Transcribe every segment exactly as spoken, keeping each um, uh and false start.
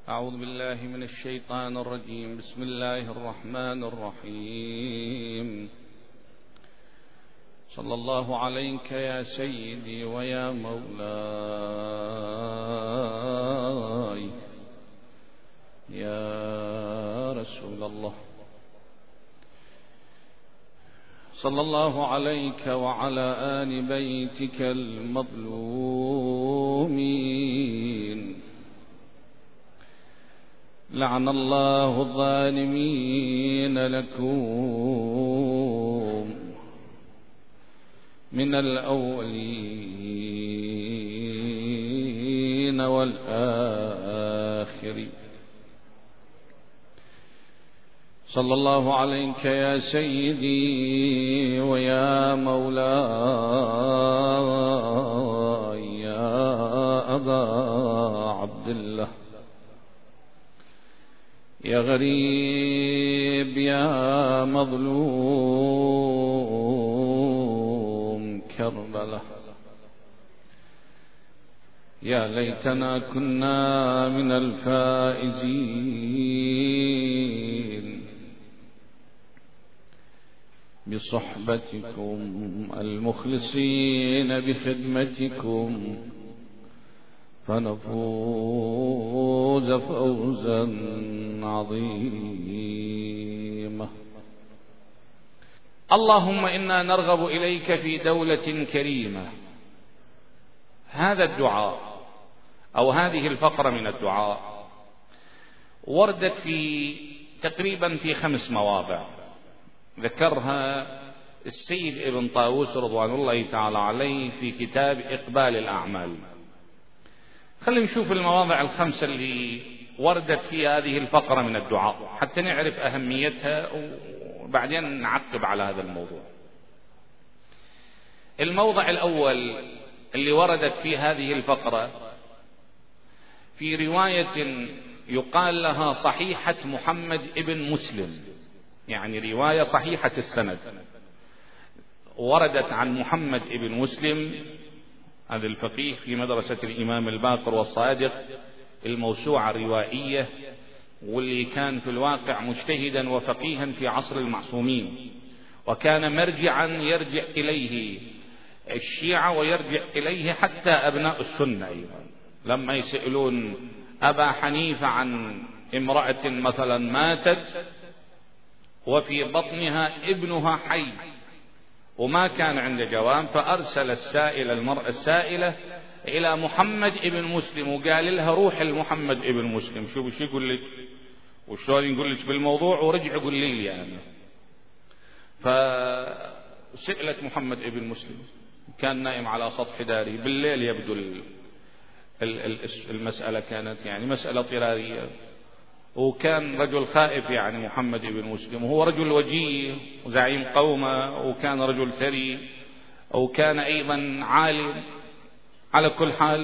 أعوذ بالله من الشيطان الرجيم. بسم الله الرحمن الرحيم. صلى الله عليك يا سيدي ويا مولاي يا رسول الله. صلى الله عليك وعلى آل بيتك المظلومين. لعن الله الظالمين لكم من الأولين والآخرين. صلى الله عليك يا سيدي ويا مولاي يا أبا عبد الله يا غريب يا مظلوم كربلاء. يا ليتنا كنا من الفائزين بصحبتكم المخلصين بخدمتكم فنفوز فوزا عظيما. اللهم إنا نرغب إليك في دولة كريمة. هذا الدعاء أو هذه الفقرة من الدعاء وردت في تقريبا في خمس مواضع ذكرها السيد ابن طاووس رضوان الله تعالى عليه في كتاب إقبال الأعمال. خلينا نشوف المواضع الخمسة اللي وردت في هذه الفقرة من الدعاء حتى نعرف أهميتها وبعدين نعقب على هذا الموضوع. الموضع الأول اللي وردت في هذه الفقرة في رواية يقال لها صحيحة محمد ابن مسلم، يعني رواية صحيحة السند وردت عن محمد ابن مسلم هذا الفقيه في مدرسة الإمام الباقر والصادق الموسوعة الروائية، واللي كان في الواقع مجتهدا وفقيها في عصر المعصومين، وكان مرجعا يرجع إليه الشيعة ويرجع إليه حتى أبناء السنة أيضا لما يسألون أبا حنيفة عن امرأة مثلا ماتت وفي بطنها ابنها حي وما كان عنده جواب، فأرسل السائل المرأة السائلة إلى محمد ابن مسلم وقال لها روح لمحمد ابن مسلم شو بشي يقول لك وشلون يقول لك بالموضوع ورجع قول لي يعني. فسئلت محمد ابن مسلم كان نائم على سطح داري بالليل، يبدو المسألة كانت يعني مسألة اضطرارية، وكان رجل خائف يعني محمد ابن مسلم، وهو رجل وجيه وزعيم قومه وكان رجل ثري وكان أيضا عالم على كل حال.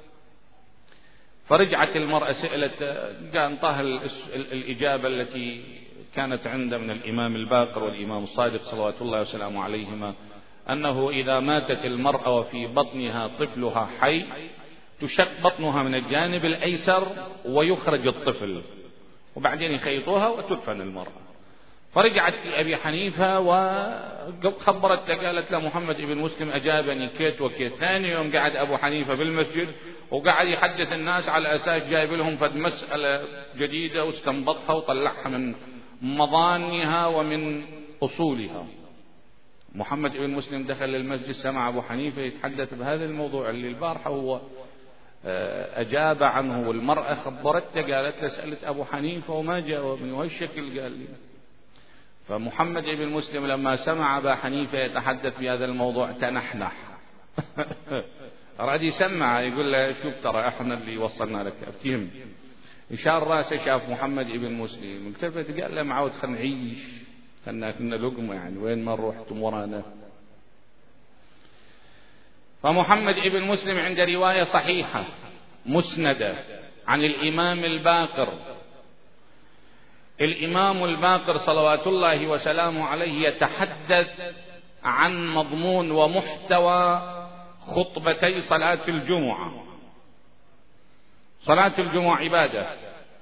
فرجعت المرأة سئلت قال طه الإجابة التي كانت عند من الإمام الباقر والإمام الصادق صلوات الله وسلامه عليهما أنه إذا ماتت المرأة وفي بطنها طفلها حي تشق بطنها من الجانب الأيسر ويخرج الطفل وبعدين يخيطوها وتدفن المرأة. فرجعت في أبي حنيفة وخبرت قالت له محمد ابن مسلم أجابني كيت وكيت. ثاني يوم قعد أبو حنيفة بالمسجد وقعد يحدث الناس على أساس جايب لهم فد مسألة جديدة واستنبطها وطلعها من مظانها ومن أصولها. محمد ابن مسلم دخل المسجد سمع أبو حنيفة يتحدث بهذا الموضوع اللي البارحة هو أجاب عنه، والمرأة خبرته قالت له سألت أبو حنيفة وما جاوبني وهالشكل قال لي. فمحمد ابن مسلم لما سمع أبا حنيفة يتحدث بهذا الموضوع تنحنح أراد يسمع يقول له شوف ترى احنا اللي وصلنا لك افتهم. إشار راسه شاف محمد ابن مسلم التفت قال له معود خلنا نعيش كنا كنا لقمة يعني وين ما رحتم ورانا. فمحمد ابن مسلم عند رواية صحيحة مسندة عن الإمام الباقر. الإمام الباقر صلوات الله وسلامه عليه يتحدث عن مضمون ومحتوى خطبتي صلاة الجمعة. صلاة الجمعة عبادة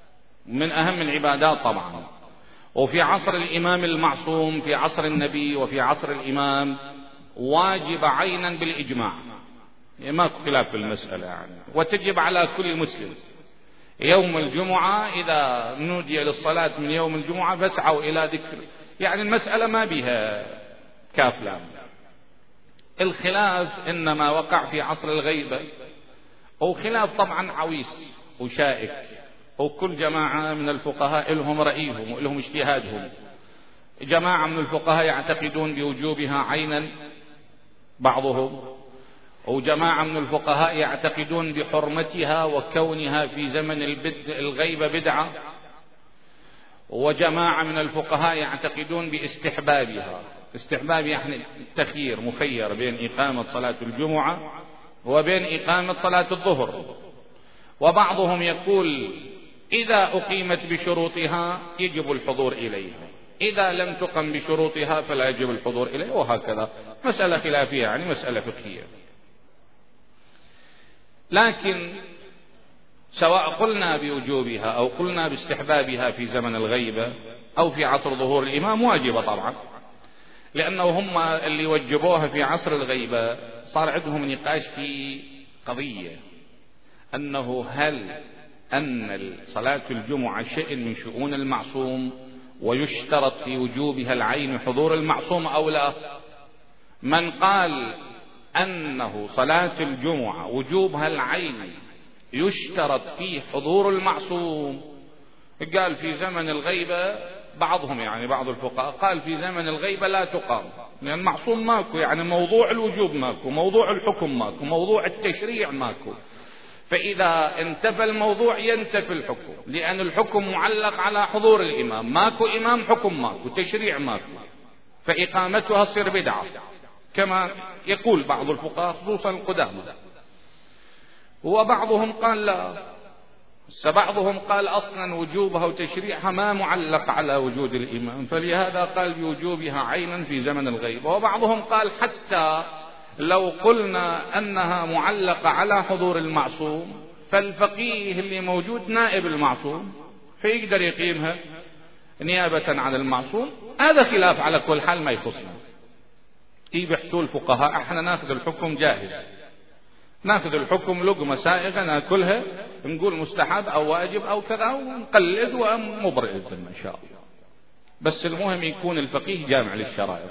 من أهم العبادات طبعا، وفي عصر الإمام المعصوم في عصر النبي وفي عصر الإمام واجب عينا بالإجماع، يعني ما خلاف في المسألة يعني، وتجب على كل مسلم. يوم الجمعة إذا نودي للصلاة من يوم الجمعة فاسعوا إلى ذكر، يعني المسألة ما بها كاف لام. الخلاف إنما وقع في عصر الغيبة، وخلاف طبعا عويس وشائك، وكل جماعة من الفقهاء لهم رأيهم ولهم اجتهادهم. جماعة من الفقهاء يعتقدون بوجوبها عينا بعضهم، وجماعة من الفقهاء يعتقدون بحرمتها وكونها في زمن الغيبة بدعة، وجماعة من الفقهاء يعتقدون باستحبابها. استحباب يعني التخيير، مخير بين إقامة صلاة الجمعة وبين إقامة صلاة الظهر. وبعضهم يقول إذا أقيمت بشروطها يجب الحضور إليها، إذا لم تقم بشروطها فلا يجب الحضور إليها، وهكذا. مسألة خلافية يعني، مسألة فقهية. لكن سواء قلنا بوجوبها أو قلنا باستحبابها في زمن الغيبة أو في عصر ظهور الإمام واجبة طبعا، لأنه هم اللي وجبوها في عصر الغيبة صار عندهم نقاش في قضية أنه هل أن صلاة الجمعة شيء من شؤون المعصوم ويشترط في وجوبها العين حضور المعصوم أو لا. من قال أنه صلاة الجمعة وجوبها العين يشترط فيه حضور المعصوم، قال في زمن الغيبة، بعضهم يعني بعض الفقهاء قال في زمن الغيبة لا تقام، لأن المعصوم ماكو، يعني موضوع الوجوب ماكو، موضوع الحكم ماكو، موضوع التشريع ماكو. فإذا انتفى الموضوع ينتفي الحكم، لأن الحكم معلق على حضور الإمام، ماكو إمام حكم ماكو، تشريع ماكو، فإقامتها تصير بدعة كما يقول بعض الفقهاء خصوصا القدامى. وبعضهم قال لا، بعضهم قال أصلا وجوبها وتشريعها ما معلق على وجود الإمام، فلهذا قال بوجوبها عينا في زمن الغيبة. وبعضهم قال حتى لو قلنا أنها معلقة على حضور المعصوم فالفقيه اللي موجود نائب المعصوم فيقدر يقيمها نيابة عن المعصوم. هذا خلاف على كل حال ما يخصنا، إيه بيحثوا الفقهاء احنا ناخذ الحكم جاهز، ناخذ الحكم لقمة سائغة ناكلها، نقول مستحب أو واجب أو كذا ونقلد ومبرئ الذمة إن شاء الله. بس المهم يكون الفقيه جامع للشرائط.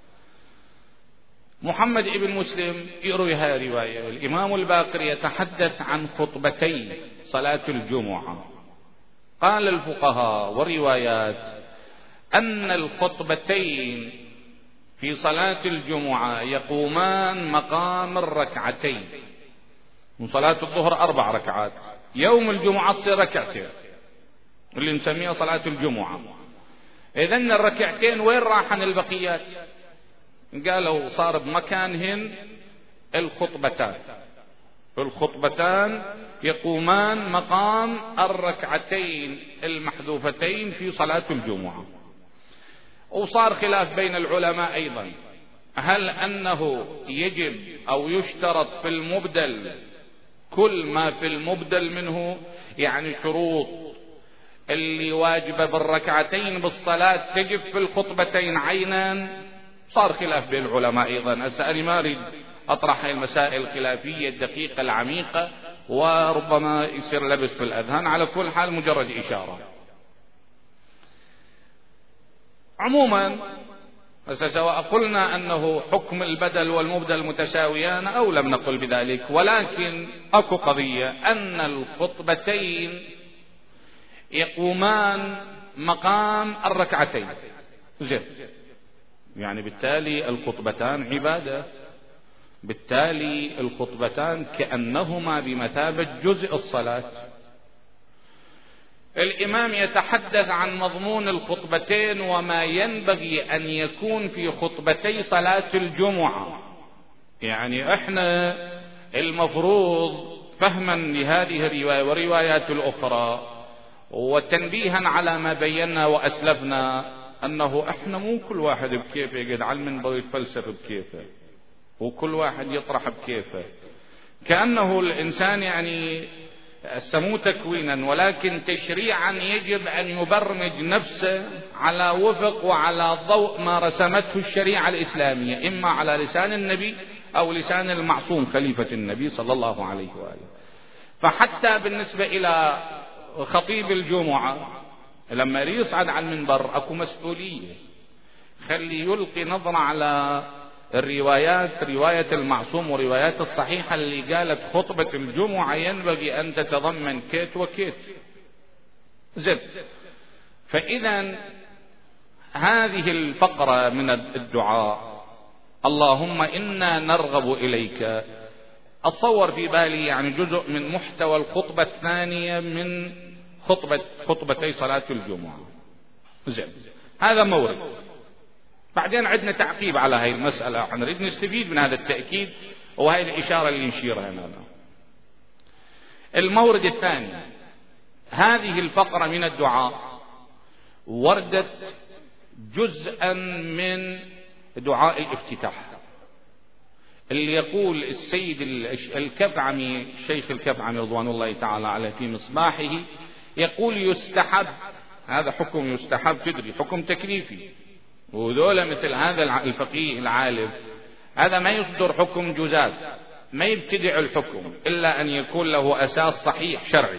محمد ابن مسلم يروي هذه الرواية. الإمام الباقر يتحدث عن خطبتي صلاة الجمعة. قال الفقهاء والروايات أن الخطبتين في صلاة الجمعة يقومان مقام الركعتين، من صلاة الظهر أربع ركعات، يوم الجمعة تصير ركعتين اللي نسميها صلاة الجمعة. إذن الركعتين وين راحن البقيات؟ قالوا صار بمكانهن الخطبتان، الخطبتان يقومان مقام الركعتين المحذوفتين في صلاة الجمعة. وصار خلاف بين العلماء أيضا، هل أنه يجب أو يشترط في المبدل كل ما في المبدل منه، يعني شروط اللي واجبة بالركعتين بالصلاة تجب في الخطبتين عينا. صار خلاف بين العلماء أيضا. أسأل ما أريد أطرح المسائل الخلافية الدقيقة العميقة وربما يصير لبس في الأذهان، على كل حال مجرد إشارة. عموما سواء قلنا أنه حكم البدل والمبدل متساويان أو لم نقل بذلك، ولكن أكو قضية أن الخطبتين يقومان مقام الركعتين زين، يعني بالتالي الخطبتان عبادة، بالتالي الخطبتان كأنهما بمثابة جزء الصلاة. الإمام يتحدث عن مضمون الخطبتين وما ينبغي أن يكون في خطبتي صلاة الجمعة. يعني احنا المفروض فهما لهذه الرواية والروايات الأخرى وتنبيها على ما بينا وأسلفنا أنه احنا مو كل واحد بكيفه يقعد على المنبر يتفلسف بكيفه، وكل واحد يطرح بكيفه، كأنه الإنسان يعني السمو تكوينا ولكن تشريعا يجب أن يبرمج نفسه على وفق وعلى ضوء ما رسمته الشريعة الإسلامية، إما على لسان النبي أو لسان المعصوم خليفة النبي صلى الله عليه وآله. فحتى بالنسبة إلى خطيب الجمعة لما يصعد على المنبر أكو مسؤولية، خلي يلقي نظرة على الروايات، رواية المعصوم وروايات الصحيحة اللي قالت خطبة الجمعة ينبغي أن تتضمن كيت وكيت زد. فإذا هذه الفقرة من الدعاء اللهم إنا نرغب إليك، أتصور في بالي يعني جزء من محتوى الخطبة الثانية من خطبة خطبتي صلاة الجمعة زين. هذا مورد. بعدين عندنا تعقيب على هاي المسألة، نريد نستفيد من هذا التأكيد وهي الإشارة اللي نشيرها هنا. المورد الثاني، هذه الفقرة من الدعاء وردت جزءا من دعاء الافتتاح اللي يقول السيد الكفعمي الشيخ الكفعمي رضوان الله تعالى عليه في مصباحه، يقول يستحب، هذا حكم يستحب تدري حكم تكليفي، وذولا مثل هذا الفقيه العالم هذا ما يصدر حكم جزاف، ما يبتدع الحكم إلا أن يكون له أساس صحيح شرعي.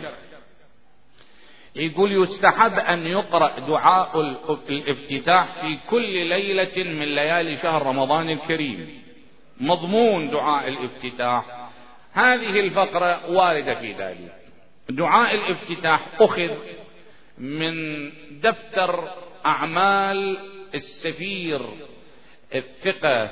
يقول يستحب أن يقرأ دعاء الافتتاح في كل ليلة من ليالي شهر رمضان الكريم. مضمون دعاء الافتتاح هذه الفقرة واردة في ذلك. دعاء الافتتاح أخذ من دفتر أعمال السفير الثقة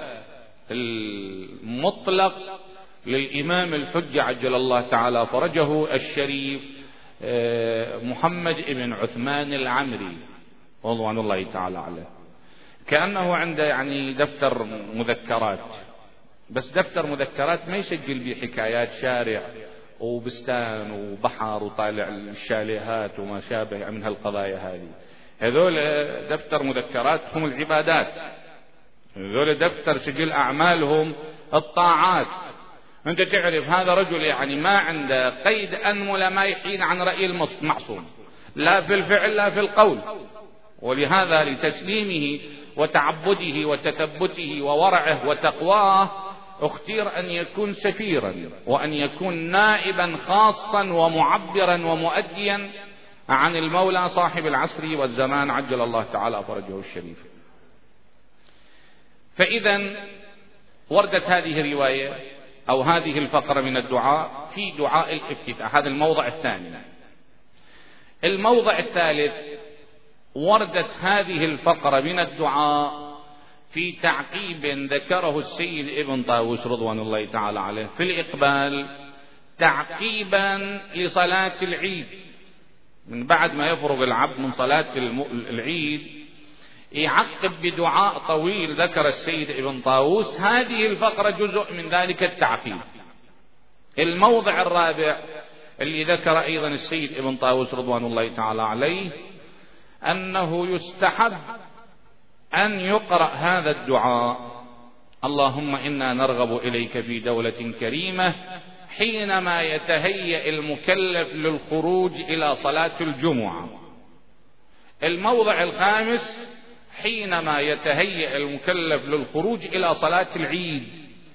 المطلق للإمام الحجة عجل الله تعالى فرجه الشريف محمد بن عثمان العمري رضوان الله تعالى عليه. كأنه عنده يعني دفتر مذكرات، بس دفتر مذكرات ما يسجل به حكايات شارع وبستان وبحر وطالع الشاليهات وما شابه من هالقضايا هذه. هذول دفتر مذكرات هم العبادات، هذول دفتر سجل أعمالهم الطاعات. أنت تعرف هذا رجل يعني ما عنده قيد أنملة ما يحيد عن رأي المعصوم، لا في الفعل لا في القول. ولهذا لتسليمه وتعبده وتثبته وورعه وتقواه اختير أن يكون سفيرا وأن يكون نائبا خاصا ومعبرا ومؤديا عن المولى صاحب العصر والزمان عجل الله تعالى فرجه الشريف. فإذا وردت هذه الرواية أو هذه الفقرة من الدعاء في دعاء الافتتاح، هذا الموضع الثاني. الموضع الثالث وردت هذه الفقرة من الدعاء في تعقيب ذكره السيد ابن طاووس رضوان الله تعالى عليه في الإقبال تعقيبا لصلاة العيد. من بعد ما يفرغ العبد من صلاة العيد يعقب بدعاء طويل ذكر السيد ابن طاووس، هذه الفقرة جزء من ذلك التعقيب. الموضع الرابع اللي ذكر أيضا السيد ابن طاووس رضوان الله تعالى عليه أنه يستحب أن يقرأ هذا الدعاء اللهم إنا نرغب إليك في دولة كريمة حينما يتهيأ المكلف للخروج إلى صلاة الجمعة. الموضع الخامس حينما يتهيأ المكلف للخروج إلى صلاة العيد.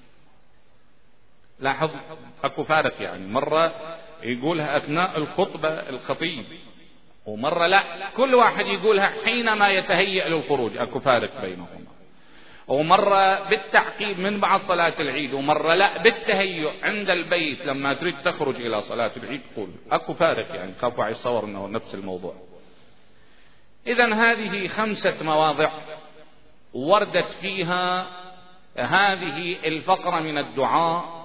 لاحظ أكو فارق، يعني مرة يقولها أثناء الخطبة الخطيب ومرة لا، كل واحد يقولها حينما يتهيأ للخروج، أكو فارق بينهم. ومرة بالتعقيب من بعد صلاة العيد ومرة لا بالتهيؤ عند البيت لما تريد تخرج إلى صلاة العيد قول، أكو فارق يعني خاف واحد يصور أنه نفس الموضوع. إذن هذه خمسة مواضع وردت فيها هذه الفقرة من الدعاء.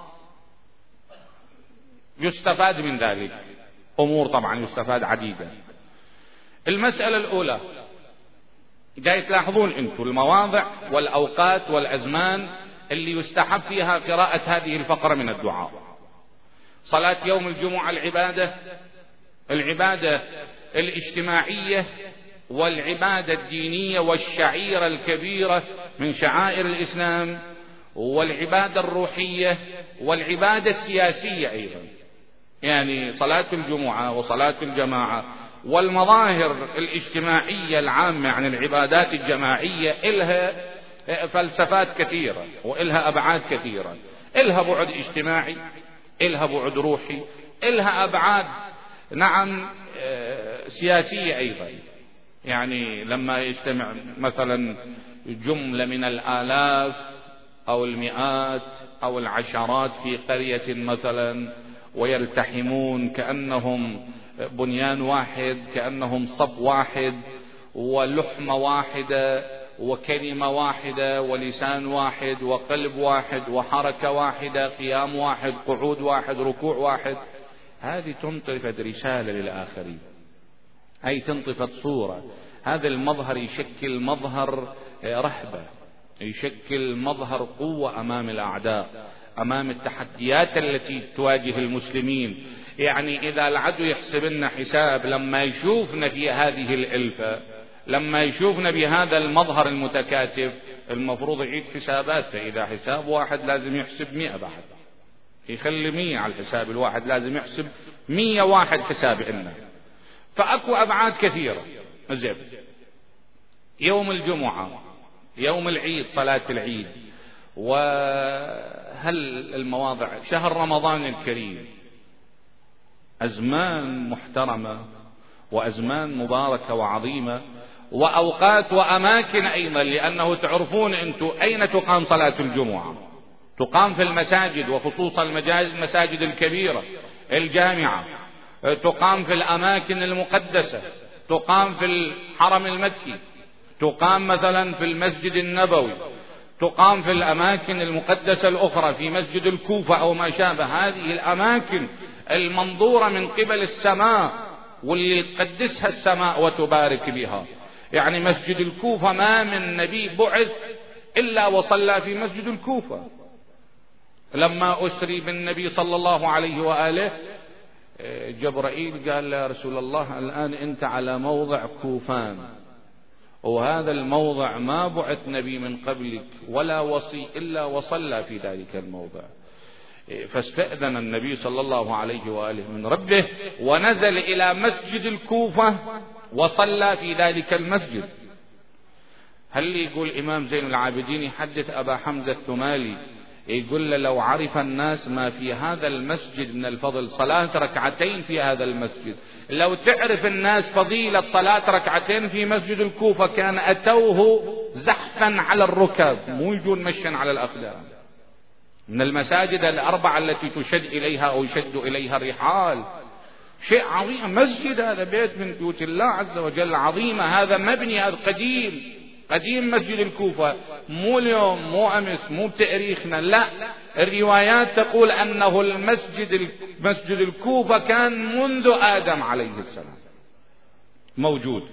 يستفاد من ذلك أمور طبعا يستفاد عديدة. المسألة الأولى جاي تلاحظون أنتم المواضع والأوقات والأزمان اللي يستحب فيها قراءة هذه الفقرة من الدعاء. صلاة يوم الجمعة العبادة العبادة الاجتماعية والعبادة الدينية والشعيرة الكبيرة من شعائر الإسلام والعبادة الروحية والعبادة السياسية أيضا. يعني صلاة الجمعة وصلاة الجماعة والمظاهر الاجتماعية العامة عن العبادات الجماعية إلها فلسفات كثيرة وإلها أبعاد كثيرة، إلها بعد اجتماعي، إلها بعد روحي، إلها أبعاد نعم سياسية أيضا. يعني لما يجتمع مثلا جملة من الآلاف أو المئات أو العشرات في قرية مثلا ويلتحمون كأنهم بنيان واحد، كأنهم صف واحد ولحمة واحدة وكلمة واحدة ولسان واحد وقلب واحد وحركة واحدة، قيام واحد، قعود واحد، ركوع واحد، هذه تنطفت رسالة للآخرين، هي تنطفت صورة. هذا المظهر يشكل مظهر رهبة، يشكل مظهر قوة أمام الأعداء، أمام التحديات التي تواجه المسلمين. يعني إذا العدو يحسب لنا حساب لما يشوفنا في هذه الألفة، لما يشوفنا بهذا المظهر المتكاتف، المفروض يعيد حسابات. فإذا حساب واحد لازم يحسب مئة بعد، يخلي مية على الحساب الواحد، لازم يحسب مية واحد حساب إلنا. فأكو أبعاد كثيرة. زين، يوم الجمعة، يوم العيد، صلاة العيد، وهل المواضع شهر رمضان الكريم أزمان محترمة وأزمان مباركة وعظيمة، وأوقات وأماكن أيضا، لأنه تعرفون أنتم أين تقام صلاة الجمعة؟ تقام في المساجد، وخصوصا المساجد الكبيرة الجامعة، تقام في الأماكن المقدسة، تقام في الحرم المكي، تقام مثلا في المسجد النبوي، تقام في الأماكن المقدسة الأخرى في مسجد الكوفة أو ما شابه. هذه الأماكن المنظورة من قبل السماء واللي تقدسها السماء وتبارك بها. يعني مسجد الكوفة ما من نبي بعث إلا وصلى في مسجد الكوفة. لما أسري بالنبي صلى الله عليه وآله، جبرائيل قال يا رسول الله الآن أنت على موضع كوفان، وهذا الموضع ما بعث نبي من قبلك ولا وصي إلا وصلى في ذلك الموضع. فاستأذن النبي صلى الله عليه وآله من ربه ونزل إلى مسجد الكوفة وصلى في ذلك المسجد. هل يقول إمام زين العابدين يحدث أبا حمزة الثمالي، يقول له لو عرف الناس ما في هذا المسجد من الفضل، صلاة ركعتين في هذا المسجد، لو تعرف الناس فضيلة صلاة ركعتين في مسجد الكوفة كان أتوه زحفا على الركب، مو يجون مشا على الأقدام. من المساجد الأربعة التي تشد إليها أو يشد إليها الرحال، شيء عظيم. مسجد هذا بيت من بيوت الله عز وجل، عظيمة، هذا مبني، هذا قديم قديم مسجد الكوفة، مو اليوم مو أمس مو بتاريخنا، لا، الروايات تقول أنه المسجد مسجد الكوفة كان منذ آدم عليه السلام موجود.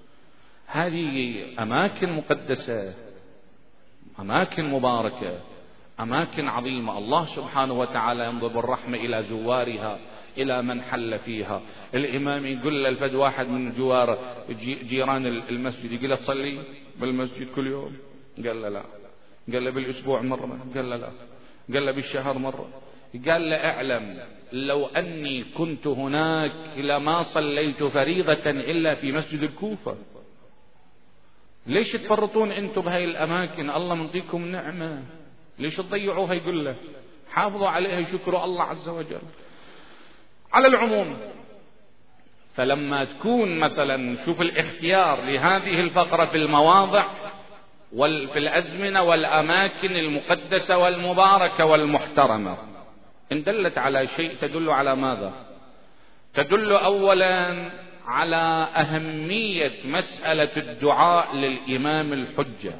هذه أماكن مقدسة، أماكن مباركة، أماكن عظيمة. الله سبحانه وتعالى ينظر بالرحمة إلى زوارها، إلى من حل فيها. الإمام يقول للفد واحد من جوار جيران المسجد، يقول له تصلي بالمسجد كل يوم؟ قال له لا. قال له بالأسبوع مرة؟ قال له لا. قال له بالشهر مرة؟ قال له اعلم لو أني كنت هناك لما صليت فريضة إلا في مسجد الكوفة. ليش تفرطون أنتم بهاي الأماكن؟ الله منطيكم نعمة، ليش تضيعوها؟ يقول له حافظوا عليها، شكروا الله عز وجل. على العموم، فلما تكون مثلا شوف الاختيار لهذه الفقرة في المواضع وفي الأزمنة والأماكن المقدسة والمباركة والمحترمة، إن دلت على شيء تدل على ماذا؟ تدل أولا على أهمية مسألة الدعاء للإمام الحجة،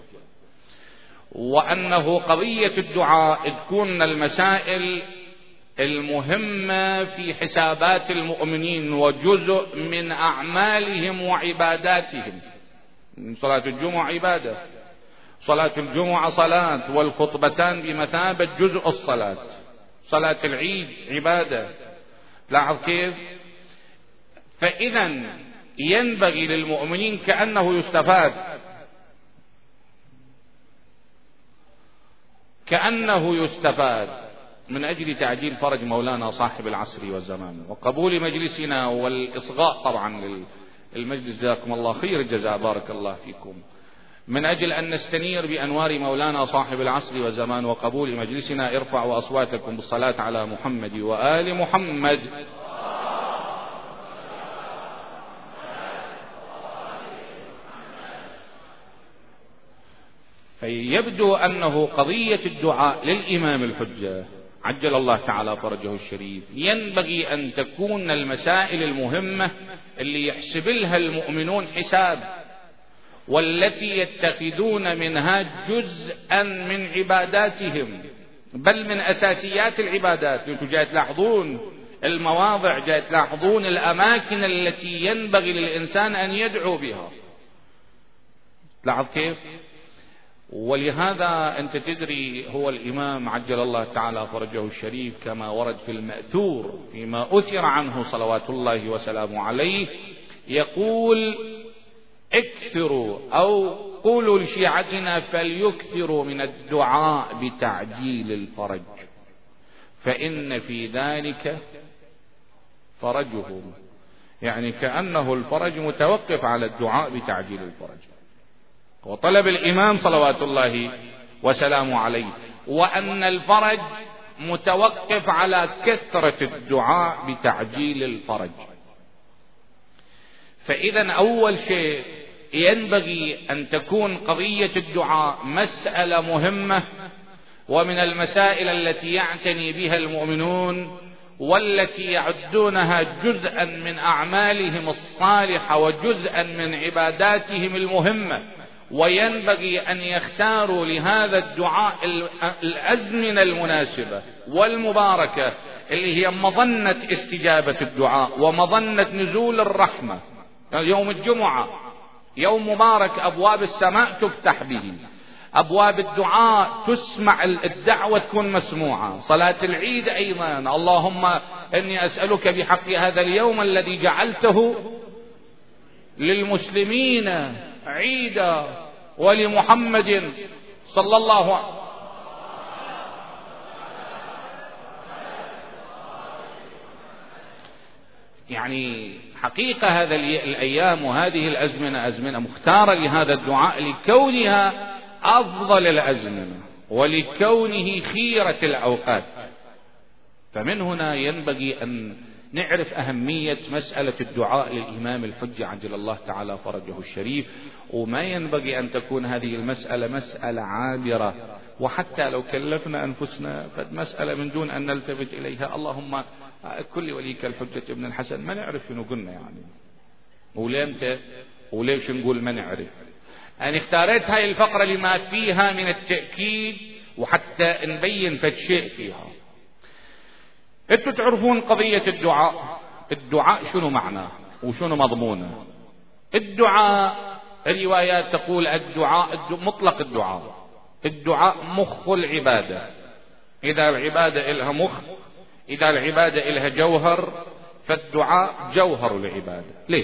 وأنه قضية الدعاء تكون المسائل المهمة في حسابات المؤمنين وجزء من أعمالهم وعباداتهم. صلاة الجمعة عبادة، صلاة الجمعة صلاة، والخطبتان بمثابة جزء الصلاة. صلاة العيد عبادة، لاحظ كيف؟ فإذا ينبغي للمؤمنين كأنه يستفاد كأنه يستفاد من أجل تعجيل فرج مولانا صاحب العصر والزمان وقبول مجلسنا والإصغاء طبعا للمجلس، جزاكم الله خير الجزاء، بارك الله فيكم، من أجل أن نستنير بأنوار مولانا صاحب العصر والزمان وقبول مجلسنا، ارفعوا أصواتكم بالصلاة على محمد وآل محمد. فيبدو أنه قضية الدعاء للإمام الحجة عجل الله تعالى فرجه الشريف ينبغي أن تكون المسائل المهمة اللي يحسب لها المؤمنون حساب، والتي يتخذون منها جزءا من عباداتهم، بل من أساسيات العبادات. انتم جاي تلاحظون المواضع، جاي تلاحظون الأماكن التي ينبغي للإنسان أن يدعو بها. لاحظ كيف؟ ولهذا أنت تدري هو الإمام عجل الله تعالى فرجه الشريف كما ورد في المأثور فيما أثر عنه صلوات الله وسلامه عليه يقول: اكثروا أو قولوا لشيعتنا فليكثروا من الدعاء بتعجيل الفرج، فإن في ذلك فرجهم، يعني كأنه الفرج متوقف على الدعاء بتعجيل الفرج. وطلب الإمام صلوات الله وسلامه عليه وأن الفرج متوقف على كثرة الدعاء بتعجيل الفرج. فإذا أول شيء ينبغي أن تكون قضية الدعاء مسألة مهمة، ومن المسائل التي يعتني بها المؤمنون والتي يعدونها جزءا من أعمالهم الصالحة وجزءا من عباداتهم المهمة، وينبغي أن يختاروا لهذا الدعاء الأزمنة المناسبة والمباركة اللي هي مظنة استجابة الدعاء ومظنة نزول الرحمة. يوم الجمعة يوم مبارك، أبواب السماء تفتح به، أبواب الدعاء تسمع، الدعوة تكون مسموعة. صلاة العيد أيضا، اللهم إني أسألك بحق هذا اليوم الذي جعلته للمسلمين عيدا ولمحمد صلى الله عليه وسلم. يعني حقيقة هذا الأيام وهذه الأزمنة أزمنة مختارة لهذا الدعاء لكونها أفضل الأزمنة ولكونه خيرة الأوقات. فمن هنا ينبغي أن نعرف أهمية مسألة الدعاء للإمام الحجة عجل الله تعالى فرجه الشريف، وما ينبغي أن تكون هذه المسألة مسألة عابرة، وحتى لو كلفنا أنفسنا فالمسألة من دون أن نلتفت إليها. اللهم كل وليك الحجة ابن الحسن، ما نعرف شنو قلنا يعني، وليمتى وليش نقول ما نعرف. أنا اختاريت هاي الفقرة لما فيها من التأكيد وحتى نبين فد شيء فيها. انتوا تعرفون قضية الدعاء، الدعاء شنو معناه وشنو مضمونه. الدعاء الروايات تقول الدعاء مطلق الدعاء، الدعاء مخ العبادة. إذا العبادة إلها مخ، إذا العبادة إلها جوهر، فالدعاء جوهر العبادة. ليش؟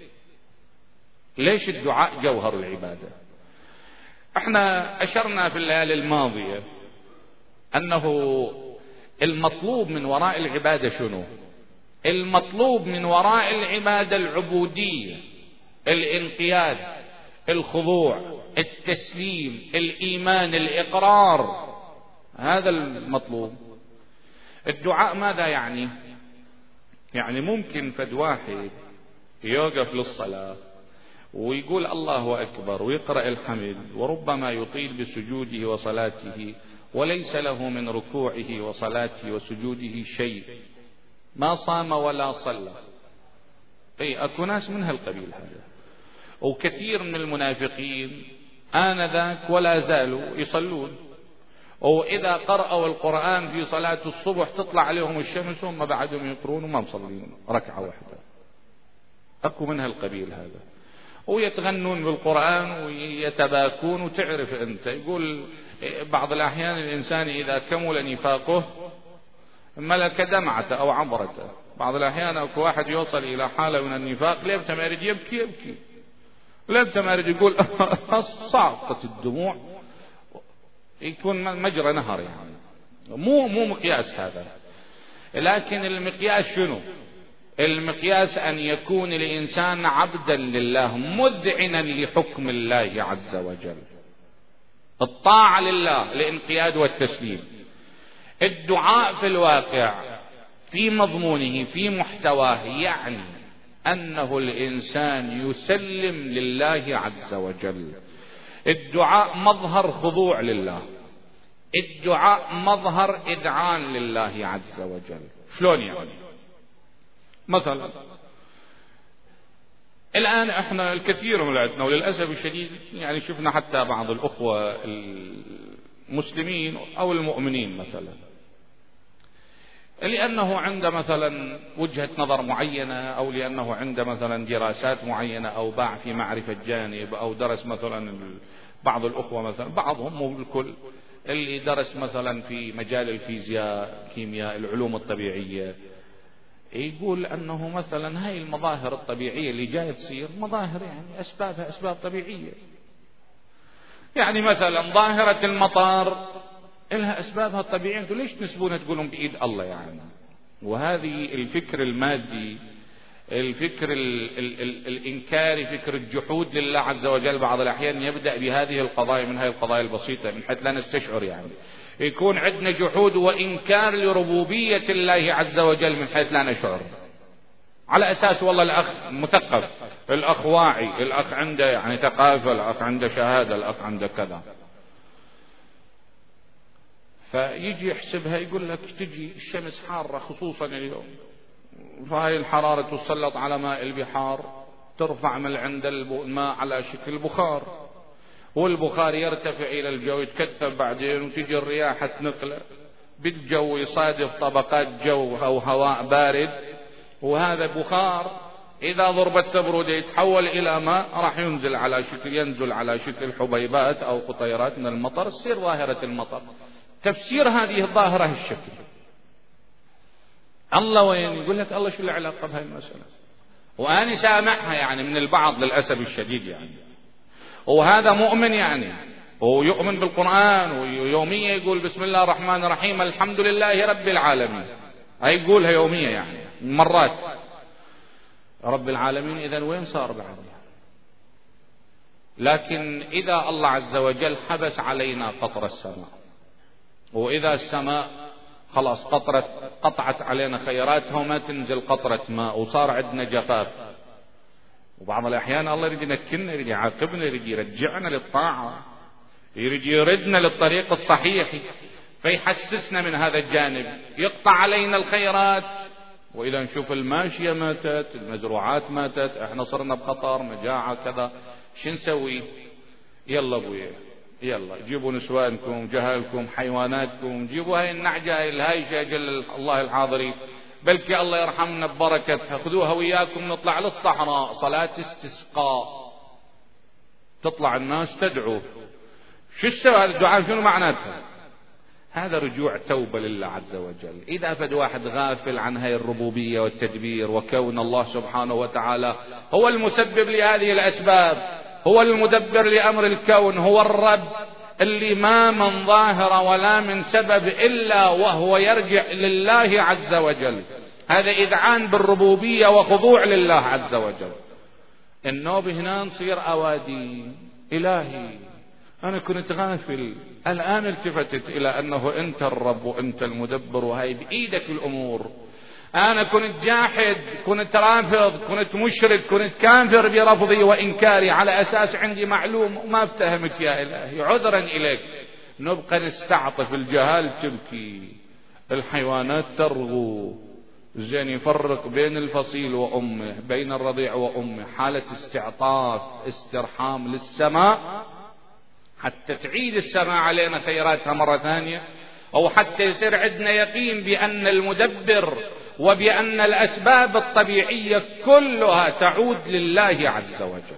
ليش الدعاء جوهر العبادة؟ احنا أشرنا في الليالي الماضية أنه المطلوب من وراء العبادة شنو؟ المطلوب من وراء العبادة العبودية، الانقياد، الخضوع، التسليم، الإيمان، الإقرار، هذا المطلوب. الدعاء ماذا يعني؟ يعني ممكن فد واحد يوقف للصلاة ويقول الله أكبر ويقرأ الحمد، وربما يطيل بسجوده وصلاته وليس له من ركوعه وصلاته وسجوده شيء، ما صام ولا صلى. أي أكو ناس من هالقبيل هذا، وكثير من المنافقين آنذاك ولا زالوا يصلون، وإذا قرأوا القرآن في صلاة الصبح تطلع عليهم الشمس وهم بعدهم يقرون وما مصلين ركعة واحدة. أكو من هالقبيل هذا، ويتغنون بالقرآن ويتباكون. وتعرف أنت، يقول بعض الأحيان الإنسان إذا كمل نفاقه ملك دمعته أو عبرته. بعض الأحيان أكو واحد يوصل إلى حالة من النفاق ليبت ما يريد يبكي يبكي، ليبت ما يريد يقول صعقت الدموع، يكون مجرى نهر يعني. مو مو مقياس هذا. لكن المقياس شنو؟ المقياس أن يكون الإنسان عبدا لله مذعنا لحكم الله عز وجل، الطاعة لله، الانقياد والتسليم. الدعاء في الواقع في مضمونه في محتواه يعني أنه الإنسان يسلم لله عز وجل. الدعاء مظهر خضوع لله، الدعاء مظهر إذعان لله عز وجل. شلون يعني؟ مثلا الآن احنا الكثير من عندنا وللأسف الشديد يعني شفنا حتى بعض الأخوة المسلمين أو المؤمنين مثلا لأنه عنده مثلا وجهة نظر معينة أو لأنه عنده مثلا دراسات معينة أو باع في معرفة جانب أو درس مثلا بعض الأخوة مثلا بعضهم مو بالكل اللي درس مثلا في مجال الفيزياء الكيمياء العلوم الطبيعية يقول أنه مثلا هاي المظاهر الطبيعية اللي جاية تصير مظاهر يعني أسبابها أسباب طبيعية. يعني مثلا ظاهرة المطر إلها أسبابها الطبيعية، أنتم ليش تنسبونها تقولون بإيد الله يعني؟ وهذه الفكر المادي الفكر ال ال ال الإنكاري فكر الجحود لله عز وجل بعض الأحيان يبدأ بهذه القضايا من هذه القضايا البسيطة من حيث لا نستشعر يعني يكون عندنا جحود وإنكار لربوبية الله عز وجل من حيث لا نشعر على أساس والله الأخ مثقف الأخ واعي الأخ عنده يعني ثقافة الأخ عنده شهادة الأخ عنده كذا فيجي يحسبها يقول لك تجي الشمس حارة خصوصا اليوم فهي الحرارة تسلط على ماء البحار ترفع من عند الماء على شكل بخار والبخار يرتفع إلى الجو يتكثف بعدين وتجي الرياح تنقله بالجو يصادف طبقات جو أو هواء بارد وهذا بخار إذا ضربت تبرد يتحول إلى ماء راح ينزل على شكل ينزل على شكل حبيبات أو قطيرات من المطر تصير ظاهرة المطر. تفسير هذه الظاهرة الشكل الله وين يقول لك الله شو العلاقة بهاي المسألة وأنا سامعها يعني من البعض للأسف الشديد يعني وهذا مؤمن يعني ويؤمن بالقرآن ويوميا يقول بسم الله الرحمن الرحيم الحمد لله رب العالمين هاي يقولها يوميا يعني مرات رب العالمين إذا وين صار بعد؟ لكن إذا الله عز وجل حبس علينا قطر السماء وإذا السماء خلاص قطرت قطعت علينا خيراتها وما تنزل قطرة ماء وصار عندنا جفاف وبعض الأحيان الله يريد ينكلنا يريد يعاقبنا يريد يرجعنا للطاعة يريد يردنا للطريق الصحيح فيحسسنا من هذا الجانب يقطع علينا الخيرات وإذا نشوف الماشية ماتت المزروعات ماتت احنا صرنا بخطر مجاعة كذا شو نسوي؟ يلا ابويا يلا جيبوا نسوانكم جهالكم حيواناتكم جيبوا هاي النعجة الهايشة جل الله الحاضرين بلكي الله يرحمنا ببركتها خذوها وياكم نطلع للصحراء صلاة استسقاء تطلع الناس تدعو شو السبب هذا الدعاء شنو معناتها؟ هذا رجوع توبة لله عز وجل. إذا فد واحد غافل عن هاي الربوبية والتدبير وكون الله سبحانه وتعالى هو المسبب لهذه الأسباب هو المدبر لأمر الكون هو الرب اللي ما من ظاهر ولا من سبب إلا وهو يرجع لله عز وجل هذا إذعان بالربوبية وخضوع لله عز وجل. النوب هنا نصير أوادي إلهي أنا كنت غافل الآن التفتت إلى أنه أنت الرب وأنت المدبر وهي بإيدك الأمور أنا كنت جاحد كنت رافض كنت مشرك كنت كافر برفضي وإنكاري على أساس عندي معلوم وما افتهمت يا إلهي عذرا إليك. نبقى نستعطف الجهال تبكي الحيوانات ترغو زين يفرق بين الفصيل وأمه بين الرضيع وأمه حالة استعطاف استرحام للسماء حتى تعيد السماء علينا خيراتها مرة ثانية أو حتى يصير عندنا يقين بأن المدبر وبأن الأسباب الطبيعية كلها تعود لله عز وجل.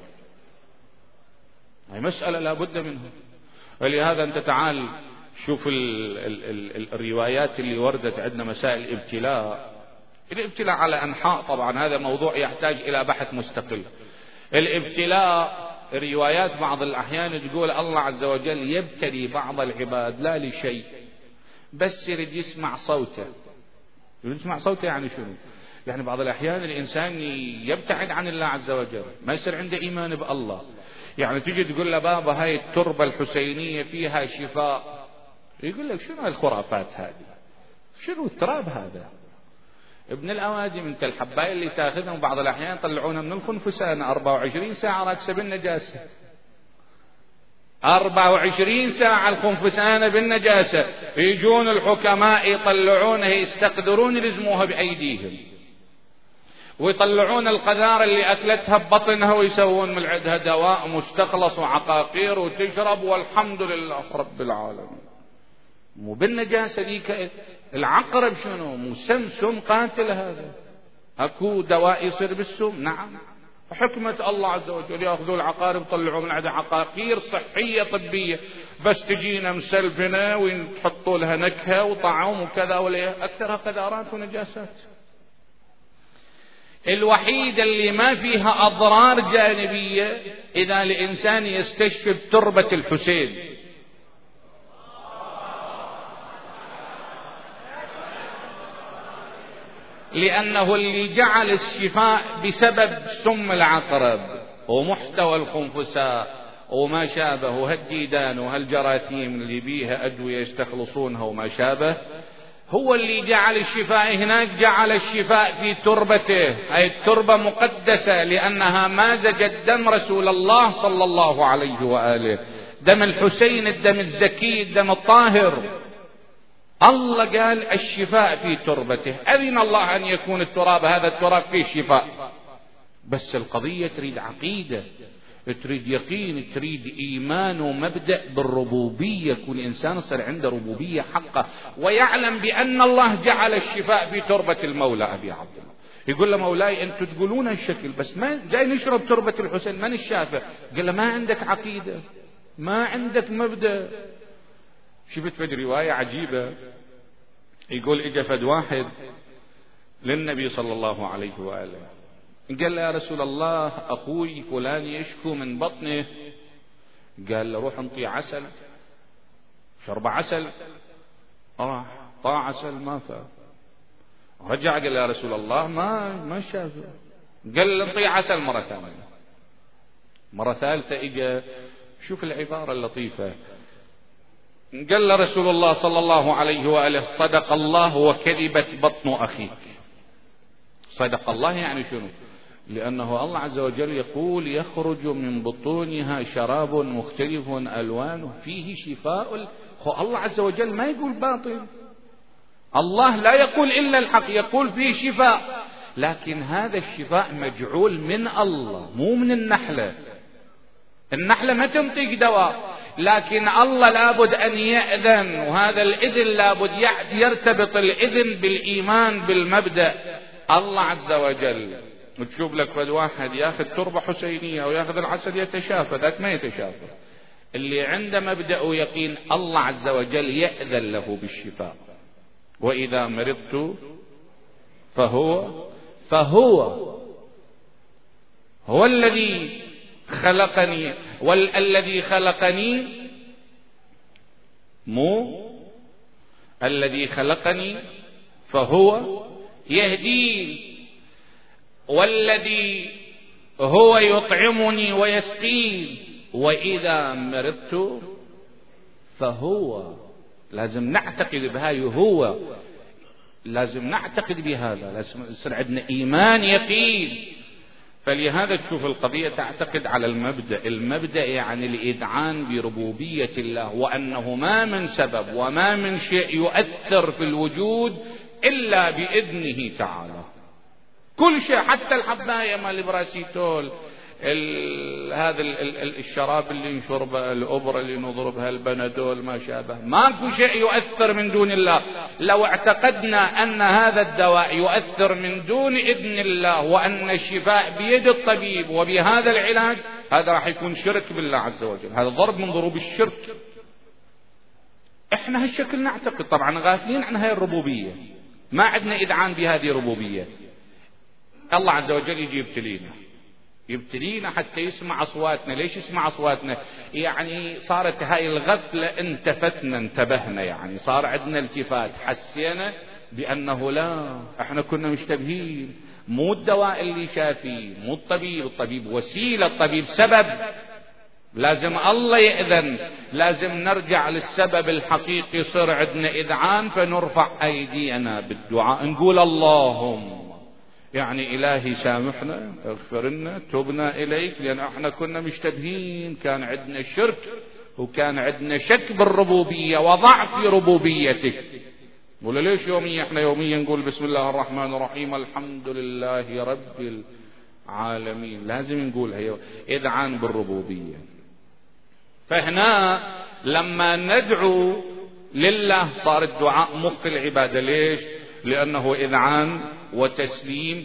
هي مسألة لا بد منها. ولهذا أنت تعال شوف ال ال ال الروايات اللي وردت عندنا مسائل الابتلاء الابتلاء على أنحاء طبعا هذا موضوع يحتاج إلى بحث مستقل. الابتلاء روايات بعض الأحيان تقول الله عز وجل يبتلي بعض العباد لا لشيء بس يريد يسمع صوته. يريد يسمع صوته يعني شنو؟ يعني بعض الأحيان الإنسان يبتعد عن الله عز وجل، ما يصير عنده إيمان بالله. يعني تجي تقول له بابا هاي التربة الحسينية فيها شفاء، يقول لك شنو الخرافات هذه؟ شنو التراب هذا؟ ابن الأوادم انت الحباية اللي تاخذهم بعض الأحيان يطلعونها من الخنفسانة أربعة وعشرين ساعة راكسة بالنجاسة، أربعة وعشرين ساعة الخنفسانة بالنجاسة، يجون الحكماء يطلعونها يستقدرون يلزموها بأيديهم، ويطلعون القذارة اللي أكلتها ببطنها ويسوون من عندها دواء مستخلص وعقاقير وتشرب والحمد لله رب العالمين. مو بالنجاسة ذيك العقرب شنو؟ مو سم سم قاتل هذا، أكو دواء يصير بالسم. نعم، حكمة الله عز وجل يأخذوا العقارب يطلعوا من عندها عقاقير صحية طبية، بس تجينا مسلفنة ويحطوا لها نكهة وطعم وكذا، ولا أكثرها قذارات ونجاسات. الوحيدة اللي ما فيها أضرار جانبية إذا الإنسان يستشفي بتربة الحسين، لأنه اللي جعل الشفاء بسبب سم العقرب ومحتوى الخنفساء وما شابه وهالديدان وهالجراثيم اللي بيها أدوية يستخلصونها وما شابه، هو اللي جعل الشفاء هناك. جعل الشفاء في تربته، هاي التربة مقدسة لأنها مازجت دم رسول الله صلى الله عليه وآله، دم الحسين، الدم الزكي، الدم الطاهر. الله قال الشفاء في تربته، أذن الله أن يكون التراب، هذا التراب فيه شفاء. بس القضية تريد عقيدة، تريد يقين، تريد إيمان ومبدأ بالربوبية، يكون الإنسان صار عنده ربوبية حقه ويعلم بأن الله جعل الشفاء في تربة المولى أبي عبد الله. يقول له مولاي أنتم تقولون هالشكل، بس ما جاي نشرب تربة الحسين من الشافع؟ قال له ما عندك عقيدة، ما عندك مبدأ. شفت فد رواية عجيبة، يقول إجا فد واحد للنبي صلى الله عليه وآله، قال له يا رسول الله أخوي فلان يشكو من بطنه. قال له روح انطي عسل، شرب عسل. راح طاع عسل ما فاق، رجع قال له يا رسول الله ما ما شاف. قال له انطي عسل مرة ثانية. مرة ثالثة إجا، شوف العبارة اللطيفة، قال له رسول الله صلى الله عليه وآله صدق الله وكذبت بطن أخيك. صدق الله يعني شنو؟ لأنه الله عز وجل يقول يخرج من بطونها شراب مختلف ألوانه فيه شفاء. الله عز وجل ما يقول باطل، الله لا يقول إلا الحق، يقول فيه شفاء، لكن هذا الشفاء مجعول من الله مو من النحلة. النحلة ما تنطيك دواء، لكن الله لابد أن يأذن، وهذا الإذن لابد يرتبط الإذن بالإيمان بالمبدأ. الله عز وجل تشوف لك فد واحد ياخذ تربة حسينية وياخذ العسل يتشافى، ذاك ما يتشافى. اللي عنده مبدأ ويقين الله عز وجل يأذن له بالشفاء. وإذا مرضت فهو فهو هو الذي خلقني، والذي خلقني مو الذي خلقني فهو يهدين، والذي هو يطعمني ويسقين، وإذا مرضت فهو. لازم نعتقد بهاي، هو لازم نعتقد بهذا، لازم يصير عندنا إيمان يقين. فلهذا تشوف القضية تعتقد على المبدأ. المبدأ يعني الإذعان بربوبية الله، وأنه ما من سبب وما من شيء يؤثر في الوجود إلا بإذنه تعالى. كل شيء، حتى الحباية مال البراسيتول، هذا الشراب اللي نشربه، الأبرة اللي نضربها، البنادول، ما شابه، ماكو شيء يؤثر من دون الله. لو اعتقدنا أن هذا الدواء يؤثر من دون إذن الله، وأن الشفاء بيد الطبيب وبهذا العلاج، هذا راح يكون شرك بالله عز وجل، هذا ضرب من ضروب الشرك. احنا هالشكل نعتقد، طبعا غافلين عن هاي الربوبية، ما عندنا إذعان بهذه الربوبية. الله عز وجل يجي يبتلينا، يبتلينا حتى يسمع أصواتنا. ليش يسمع أصواتنا؟ يعني صارت هاي الغفلة انتفتنا، انتبهنا، يعني صار عندنا التفات، حسينا بأنه لا، احنا كنا مشتبهين، مو الدواء اللي شافي، مو الطبيب، الطبيب وسيلة، الطبيب سبب، لازم الله يأذن، لازم نرجع للسبب الحقيقي، يصير عندنا إذعان، فنرفع أيدينا بالدعاء، نقول اللهم يعني إلهي سامحنا، اغفر لنا، تبنا إليك، لأن احنا كنا مشتبهين، كان عندنا شرك وكان عندنا شك بالربوبية وضعف في ربوبيتك. ولا ليش يوميا احنا يوميا نقول بسم الله الرحمن الرحيم الحمد لله رب العالمين، لازم نقول هي إذعان بالربوبية. فهنا لما ندعو لله صار الدعاء مخ العبادة. ليش؟ لأنه إذعان وتسليم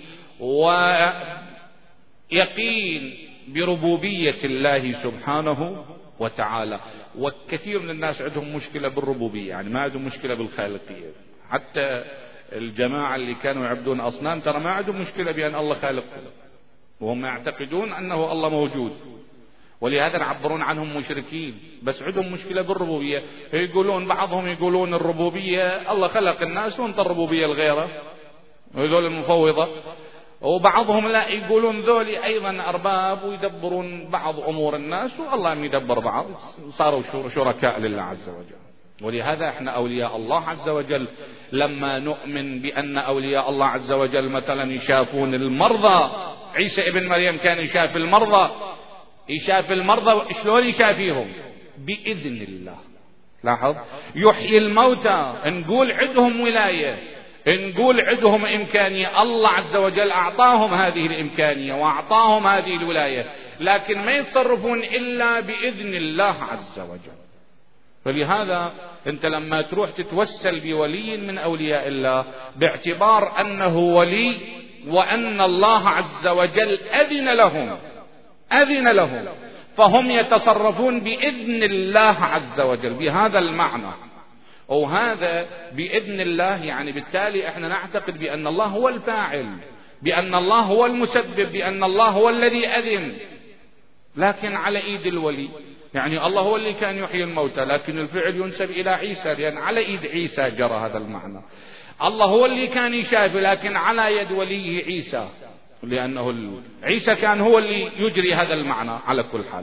ويقين بربوبية الله سبحانه وتعالى. وكثير من الناس عندهم مشكلة بالربوبية، يعني ما عندهم مشكلة بالخالقية. حتى الجماعة اللي كانوا يعبدون أصنام ترى ما عندهم مشكلة بأن الله خالق، وهم يعتقدون أنه الله موجود، ولهذا يعبرون عنهم مشركين، بس عندهم مشكلة بالربوبية. يقولون بعضهم يقولون الربوبية الله خلق الناس وانت الربوبية الغيرة، وذول المفوضة. وبعضهم لا، يقولون ذولي أيضا أرباب ويدبرون بعض أمور الناس والله يدبر بعض، صاروا شركاء لله عز وجل. ولهذا احنا أولياء الله عز وجل لما نؤمن بأن أولياء الله عز وجل مثلا يشافون المرضى، عيسى ابن مريم كان يشاف المرضى، يشاف المرضى شلون يشافيهم؟ بإذن الله. لاحظ، يحيي الموتى، نقول عندهم ولاية، نقول عندهم إمكانية، الله عز وجل أعطاهم هذه الإمكانية وأعطاهم هذه الولاية، لكن ما يتصرفون إلا بإذن الله عز وجل. فلهذا أنت لما تروح تتوسل بولي من أولياء الله باعتبار أنه ولي وأن الله عز وجل أذن لهم أذن لهم فهم يتصرفون بإذن الله عز وجل بهذا المعنى. وهذا بإذن الله يعني بالتالي احنا نعتقد بأن الله هو الفاعل، بأن الله هو المسبب، بأن الله هو الذي أذن، لكن على ايد الولي. يعني الله هو اللي كان يحيي الموتى، لكن الفعل ينسب إلى عيسى، لأن على ايد عيسى جرى هذا المعنى. الله هو اللي كان يشافي، لكن على يد وليه عيسى، لأنه عيسى كان هو اللي يجري هذا المعنى. على كل حال،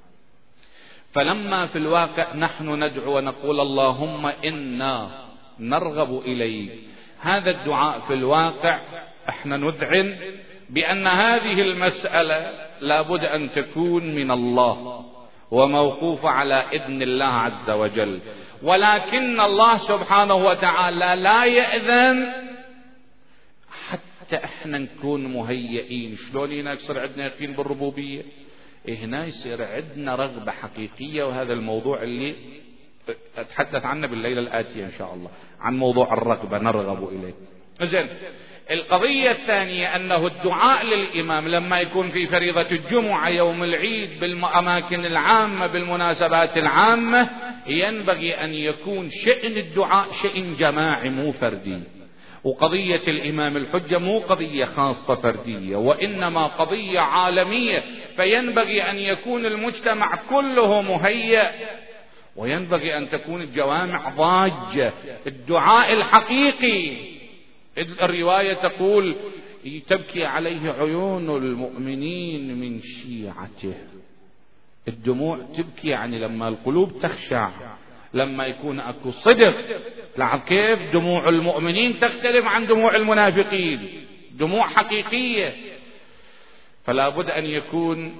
فلما في الواقع نحن ندعو ونقول اللهم إنا نرغب إليك، هذا الدعاء في الواقع احنا نذعن بأن هذه المسألة لابد أن تكون من الله وموقوفة على إذن الله عز وجل، ولكن الله سبحانه وتعالى لا يأذن حتى احنا نكون مهيئين. شلون هنا يصير عندنا يقين بالربوبية؟ هنا يصير عندنا رغبة حقيقية، وهذا الموضوع اللي أتحدث عنه بالليلة الآتية إن شاء الله، عن موضوع الرغبة، نرغب إليه. إذن القضية الثانية أنه الدعاء للإمام لما يكون في فريضة الجمعة يوم العيد بالأماكن العامة بالمناسبات العامة، ينبغي أن يكون شأن الدعاء شأن جماعي مو فردي. وقضية الإمام الحجة مو قضية خاصة فردية، وإنما قضية عالمية، فينبغي أن يكون المجتمع كله مهيأ، وينبغي أن تكون الجوامع ضاجة. الدعاء الحقيقي، الرواية تقول تبكي عليه عيون المؤمنين من شيعته. الدموع تبكي يعني لما القلوب تخشع، لما يكون اكو صدق. لاحظ كيف دموع المؤمنين تختلف عن دموع المنافقين، دموع حقيقية. فلا بد أن يكون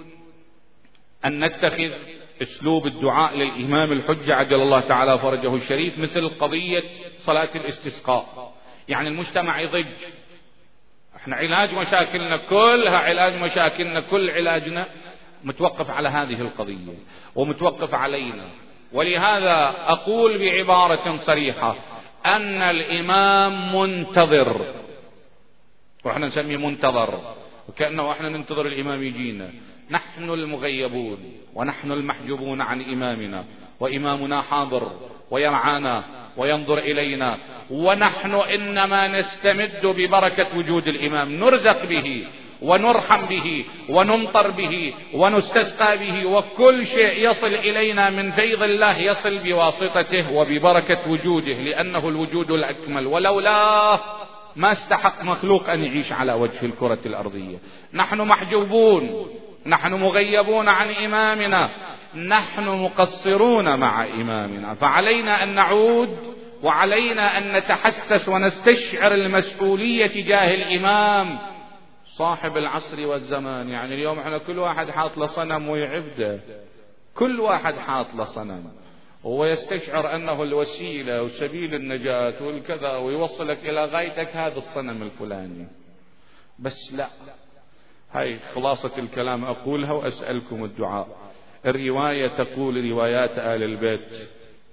أن نتخذ اسلوب الدعاء للإمام الحجة عجل الله تعالى فرجه الشريف، مثل قضية صلاة الاستسقاء. يعني المجتمع يضج، احنا علاج مشاكلنا كلها، علاج مشاكلنا كل علاجنا متوقف على هذه القضية ومتوقف علينا. ولهذا أقول بعبارة صريحة أن الإمام منتظر، وإحنا نسميه منتظر وكأنه إحنا ننتظر الإمام يجينا. نحن المغيبون ونحن المحجوبون عن إمامنا، وإمامنا حاضر ويرعانا وينظر إلينا، ونحن إنما نستمد ببركة وجود الإمام، نرزق به ونرحم به ونمطر به ونستسقى به، وكل شيء يصل إلينا من فيض الله يصل بواسطته وببركة وجوده، لأنه الوجود الأكمل، ولولاه ما استحق مخلوق أن يعيش على وجه الكرة الأرضية. نحن محجوبون، نحن مغيبون عن إمامنا، نحن مقصرون مع إمامنا، فعلينا أن نعود، وعلينا أن نتحسس ونستشعر المسؤولية تجاه الإمام صاحب العصر والزمان. يعني اليوم احنا كل واحد حاط له صنم ويعبده، كل واحد حاط له صنم ويستشعر أنه الوسيلة وسبيل النجاة والكذا، ويوصلك إلى غايتك هذا الصنم الفلاني. بس لا، هاي خلاصة الكلام أقولها وأسألكم الدعاء. الرواية تقول روايات آل البيت،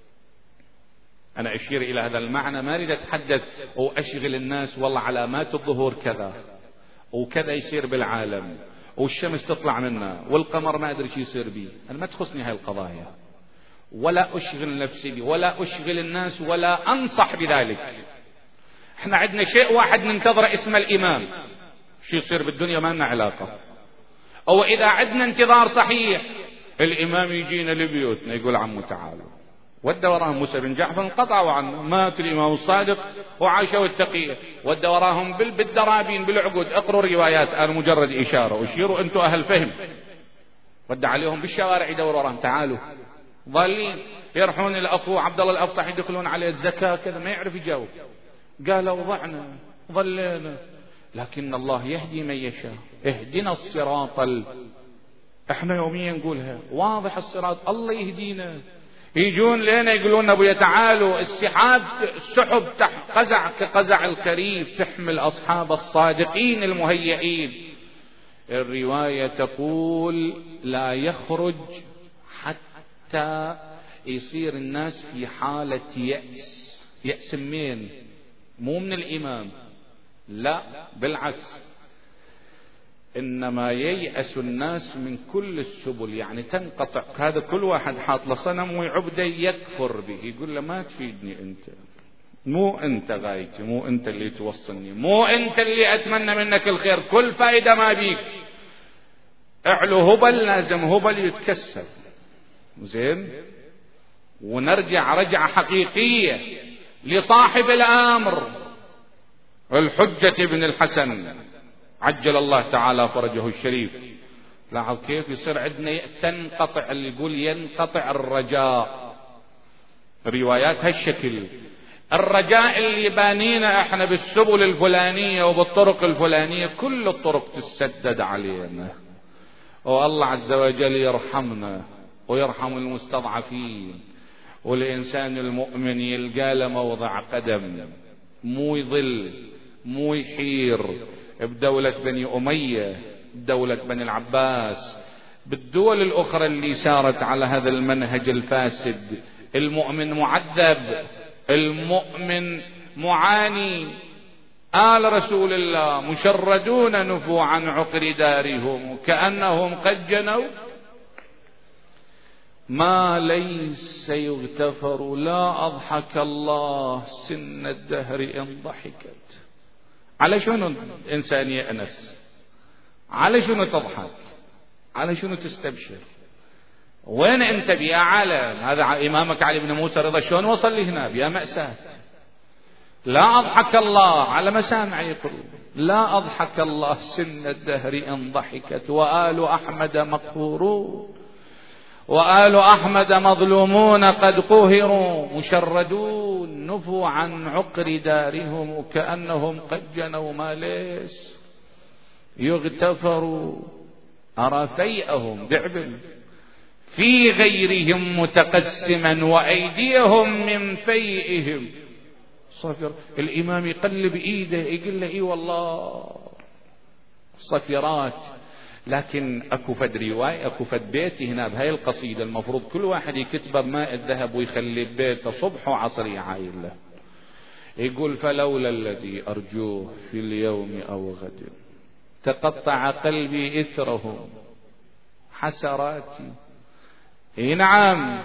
أنا أشير إلى هذا المعنى، ما أريد أتحدث أو أشغل الناس والله علامات الظهور كذا وكذا يصير بالعالم والشمس تطلع منا والقمر ما أدري شو يصير بيه، أنا ما تخصني هاي القضايا، ولا أشغل نفسي بي ولا أشغل الناس ولا أنصح بذلك. احنا عندنا شيء واحد ننتظر اسمه الإمام، شو يصير بالدنيا ما لنا علاقة. أو إذا عندنا انتظار صحيح الإمام يجينا لبيوتنا يقول عمو تعالوا، ودى وراهم موسى بن جعفر انقطعوا عنه، مات الإمام الصادق وعاشوا التقية، ودى وراهم بالدرابين بالعقود، اقروا الروايات، أنا مجرد إشارة أشيروا أنتم أهل فهم، ودى عليهم بالشوارع يدور وراهم تعالوا، ظالين يرحون الأخو عبد الله الأبطح يدخلون عليه الزكاة كذا ما يعرف يجاوب، قالوا ضعنا ظلينا، لكن الله يهدي من يشاء، اهدنا الصراط ال... احنا يوميا نقولها واضح الصراط، الله يهدينا. يجون لنا يقولون ابويا تعالوا السحاب السحب تحت قزع كقزع الكريم تحمل اصحاب الصادقين المهيئين. الرواية تقول لا يخرج حتى يصير الناس في حالة يأس. يأس منين؟ مو من الإمام، لا بالعكس، إنما ييأس الناس من كل السبل، يعني تنقطع. هذا كل واحد حاط له صنم ويعبده يكفر به، يقول له ما تفيدني أنت، مو أنت غايتي، مو أنت اللي توصلني، مو أنت اللي أتمنى منك الخير، كل فائدة ما بيك. اعلو هبل لازم هبل يتكسر زين. ونرجع رجعة حقيقية لصاحب الأمر الحجة ابن الحسن عجل الله تعالى فرجه الشريف. لاحظ كيف يصير عندنا تنقطع، اللي يقول ينقطع الرجاء. روايات هالشكل، الرجاء اللي بانينا احنا بالسبل الفلانية وبالطرق الفلانية كل الطرق تسدد علينا، والله عز وجل يرحمنا ويرحم المستضعفين، والإنسان المؤمن يلقى له موضع قدم، مو يضل مو يحير بدولة بني أمية، دولة بني العباس، بالدول الأخرى اللي سارت على هذا المنهج الفاسد. المؤمن معذب، المؤمن معاني. آل رسول الله مشردون نفوا عن عقر دارهم كأنهم قد جنوا ما ليس يغتفر. لا أضحك الله سن الدهر إن ضحكت. على شنو إنسان يأنس؟ على شنو تضحك؟ على شنو تستبشر؟ وين أنت بيا عالم؟ هذا إمامك علي بن موسى رضا شلون وصل لي هنا؟ بيا مأساة. لا أضحك الله على مسامع يقول لا أضحك الله سن الدهر إن ضحكت، وآل أحمد مقهورون وآل أحمد مظلومون قد قهروا مشردون نفوا عن عقر دارهم كأنهم قد جنوا ما ليس يغتفروا. أرى فيئهم دعبل في غيرهم متقسما وأيديهم من فيئهم صفر. الإمام يقلب إيده يقول له إي والله صفرات. لكن أكو فد رواية أكو فد بيتي هنا بهاي القصيدة المفروض كل واحد يكتبه بماء الذهب ويخلي بيته صبح وعصر يعاير له. يقول فلولا الذي أرجوه في اليوم أو غد تقطع قلبي إثره حسراتي. إيه نعم،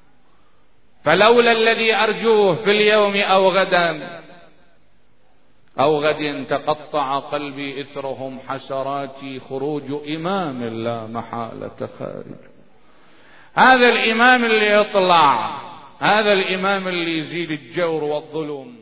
فلولا الذي أرجوه في اليوم أو غدا أو غد تقطع قلبي إثرهم حسراتي خروج إمام لا محالة خارج. هذا الإمام اللي يطلع، هذا الإمام اللي يزيد الجور والظلم،